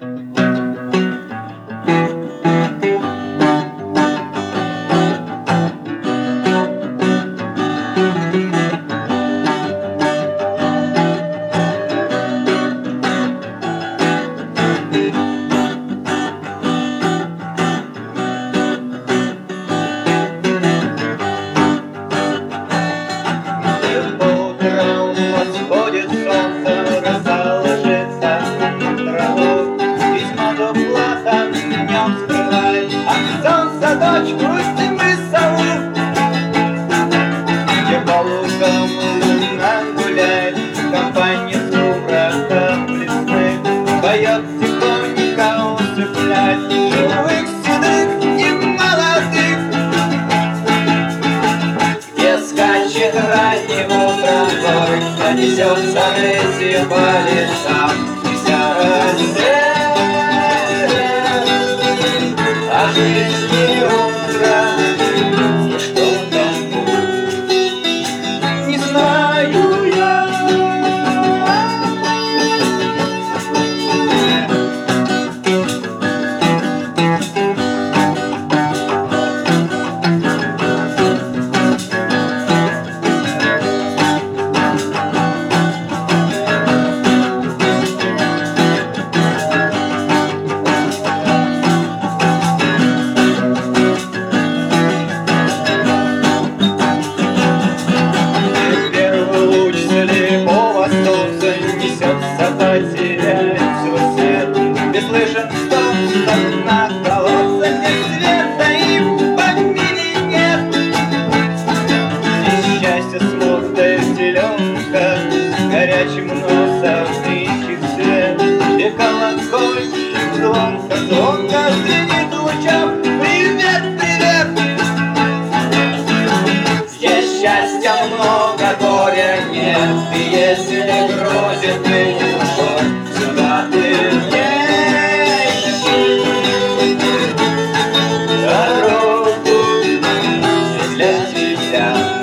Дочку зимы зовут, где по лугам луна гуляет, компания сумрака лесных поет тихонько, усыпляет живых, седых и молодых, где скачет ранним утром бой, а несется рысью по лесам, и вся Россия. А жизни утро, и что там будет, не знаю я. Потеряет свой свет, не слышен стук на колодце, нет света и в помине нет. Здесь счастье смутная зеленка, горячим носом ищет свет, и колокольчик звонко, звонко звенит лучом. Привет, привет! Здесь счастья много, горя нет, и если грозит ты сюда ты не ищи, а руку для тебя.